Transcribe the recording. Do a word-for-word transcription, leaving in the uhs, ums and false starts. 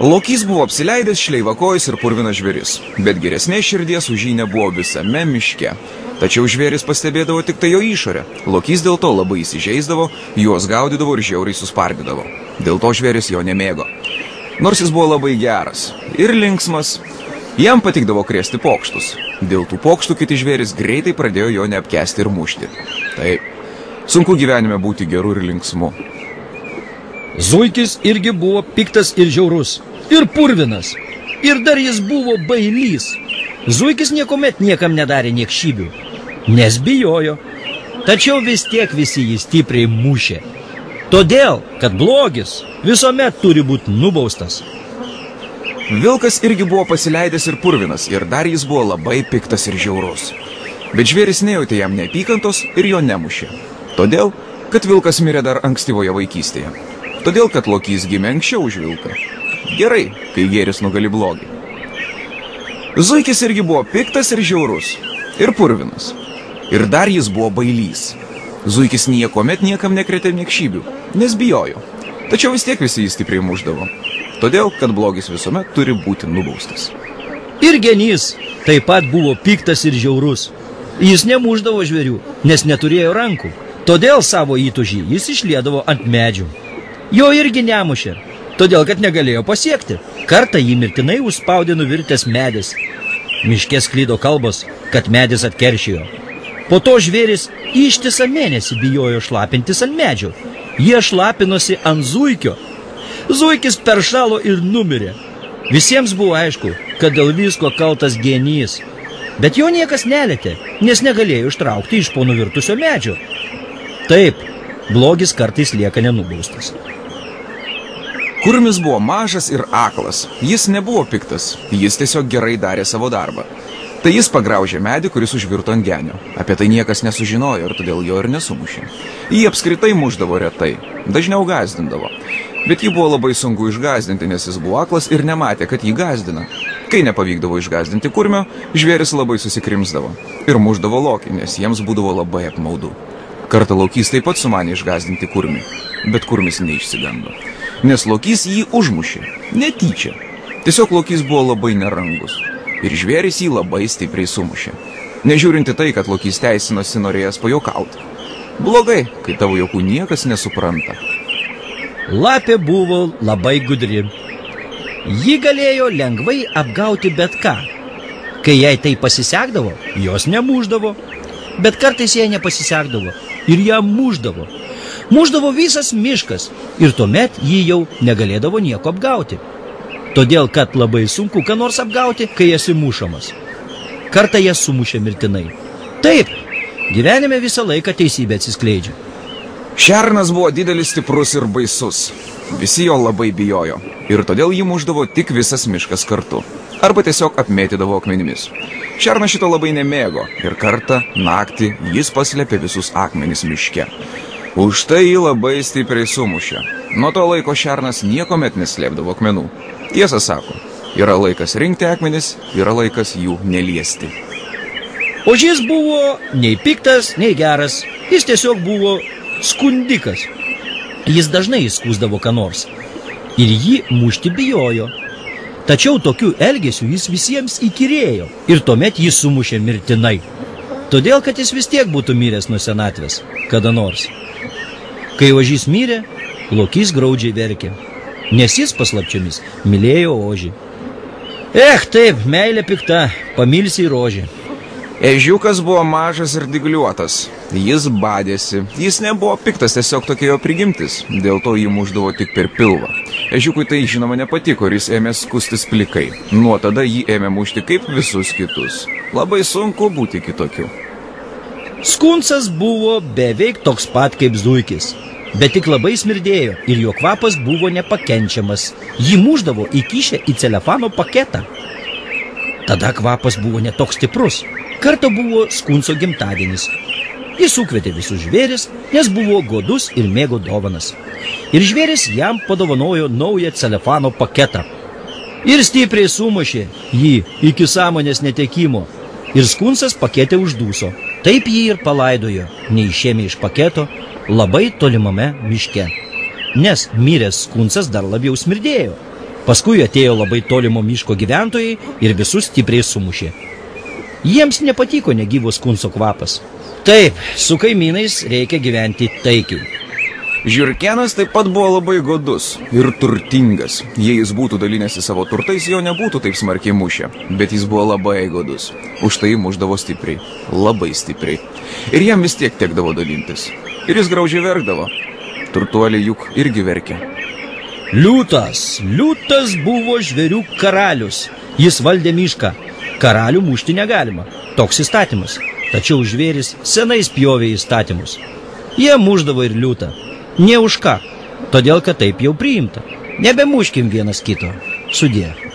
Lokys buvo apsileidęs, šleivakojus ir purvinas žvėris, bet geresnės širdies už jį nebuvo visame miške. Tačiau žvėris pastebėdavo tik tai jo išorę. Lokys dėl to labai įsižeisdavo, juos gaudydavo ir žiauriai suspardydavo. Dėl to žvėris jo nemėgo. Nors jis buvo labai geras ir linksmas, jam patikdavo krėsti pokštus. Dėl tų pokštų kiti žvėris greitai pradėjo jo neapkęsti ir mušti. Taip, sunku gyvenime būti geru ir linksmu. Zuikis irgi buvo piktas ir žiaurus, ir purvinas, ir dar jis buvo bailys. Zuikis niekuomet niekam nedarė niekšybių, nes bijojo, tačiau vis tiek visi jį stipriai mušė. Todėl, kad blogis visuomet turi būti nubaustas. Vilkas irgi buvo pasileidęs ir purvinas, ir dar jis buvo labai piktas ir žiaurus. Bet žvėris nejautė jam neapykantos ir jo nemušė. Todėl, kad vilkas mirė dar ankstyvoje vaikystėje. Todėl, kad Lokys gimė anksčiau už vilką. Gerai, kai gėris nugali blogį. Zuikis irgi buvo piktas ir žiaurus, ir purvinas. Ir dar jis buvo bailys. Zuikis niekuomet niekam nekrėtė niekšybių, nes bijojo. Tačiau vis tiek visi jį stipriai mušdavo. Todėl, kad blogis visuomet turi būti nubaustas. Ir genys taip pat buvo piktas ir žiaurus. Jis nemušdavo žvėrių, nes neturėjo rankų. Todėl savo įtūžį jis išliedavo ant medžių. Jo irgi nemušė, todėl, kad negalėjo pasiekti. Kartą jį mirtinai užspaudė nuvirtęs medis. Miške sklydo kalbos, kad medis atkeršijo. Po to žvėris ištisą mėnesį bijojo šlapintis ant medžių. Jie šlapinosi ant zuikio. Zuikis peršalo ir numirė. Visiems buvo aišku, kad dėl visko kaltas genys. Bet jo niekas nelietė, nes negalėjo ištraukti iš po nuvirtusio medžio. Taip, blogis kartais lieka nenubaustas. Kurmis buvo mažas ir aklas. Jis nebuvo piktas, jis tiesiog gerai darė savo darbą. Tai jis pagraužė medį, kuris užvirto ant genio. Apie tai niekas nesužinojo ir todėl jo ir nesumušė. Jį apskritai mušdavo retai, dažniau gąsdindavo. Bet jį buvo labai sunku išgąsdinti, nes jis buvo aklas ir nematė, kad jį gąsdina. Kai nepavykdavo išgąsdinti kurmio, žvėris labai susikrimsdavo ir mušdavo Lokį, nes jiems būdavo labai apmaudu. Kartą Lokys taip pat sumanė išgąsdinti kurmį, bet kurmis neišsigando. Nes Lokys jį užmušė, netyčia. Tiesiog Lokys buvo labai nerangus. Ir žvėris jį labai stipriai sumušė. Nežiūrinti tai, kad Lokys teisinosi norėjęs pajuokauti. Blogai, kai tavo juokų niekas nesupranta. Lapė buvo labai gudri. Ji galėjo lengvai apgauti bet ką. Kai jai tai pasisekdavo, jos nemušdavo. Bet kartais jai nepasisekdavo ir ją mušdavo. Mušdavo visas miškas ir tuomet ji jau negalėdavo nieko apgauti. Todėl, kad labai sunku ką nors apgauti, kai esi mušamas. Kartą jas sumušė mirtinai. Taip, gyvenime visą laiką teisybė atsiskleidžia. Šernas buvo didelis, stiprus ir baisus. Visi jo labai bijojo ir todėl jį mušdavo tik visas miškas kartu. Arba tiesiog apmėtydavo akmenimis. Šernas šito labai nemėgo ir kartą naktį jis paslėpė visus akmenis miške. Už tai jį labai stipriai sumušė. Nuo to laiko šernas niekomet neslėpdavo akmenų. Tiesą sako, yra laikas rinkti akmenis, yra laikas jų neliesti. O jis buvo nei piktas, nei geras. Jis tiesiog buvo skundikas. Jis dažnai įskūsdavo ką nors. Ir jį mušti bijojo. Tačiau tokiu elgesiu jis visiems įkyrėjo. Ir tuomet jis sumušė mirtinai. Todėl, kad jis vis tiek būtų miręs nuo senatvės. Kada nors. Kai ožys mirė, Lokys graudžiai verkė. Nes jis paslapčiomis mylėjo ožį. Ech, taip, meilė pikta, pamilsi ir ožį. Ežiukas buvo mažas ir dygliuotas. Jis badėsi. Jis nebuvo piktas, tiesiog tokia jo prigimtis. Dėl to jį mušdavo tik per pilvą. Ežiukui tai žinoma nepatiko ir jis ėmė skustis plikai. Nuo tada jį ėmė mušti kaip visus kitus. Labai sunku būti kitokiu. Skunsas buvo beveik toks pat kaip Zuikis. Bet tik labai smirdėjo ir jo kvapas buvo nepakenčiamas. Jį mušdavo įkišę į celofano paketą. Tada kvapas buvo netoks stiprus. Kartą buvo Skunso gimtadienis. Jis sukvietė visus žvėris, nes buvo godus ir mėgo dovanas. Ir žvėris jam padovanojo naują celofano paketą. Ir stipriai sumušė jį iki sąmonės netekimo. Ir Skunsas pakete uždūso. Taip jį ir palaidojo, neišėmė iš paketo, labai tolimame miške. Nes miręs Skunsas dar labiau smirdėjo. Paskui atėjo labai tolimo miško gyventojai ir visus stipriai sumušė. Jiems nepatiko negyvos kunso kvapas. Taip, su kaimynais reikia gyventi taikiai. Žiurkėnas taip pat buvo labai godus ir turtingas. Jei jis būtų dalinęsi savo turtais, jo nebūtų taip smarkiai mušę. Bet jis buvo labai godus. Už tai mušdavo stipriai. Labai stipriai. Ir jam vis tiek tekdavo dalintis. Ir jis graužiai verkdavo. Turtuoliai juk irgi verkė. Liūtas. Liūtas buvo žvėrių karalius. Jis valdė mišką. Karalių mušti negalima. Toks įstatymas. Tačiau žvėris senai spjovė įstatymus. Jie mušdavo ir liūtą. Ne už ką. Todėl, kad taip jau priimta. Nebemuškim vienas kito. Sudie.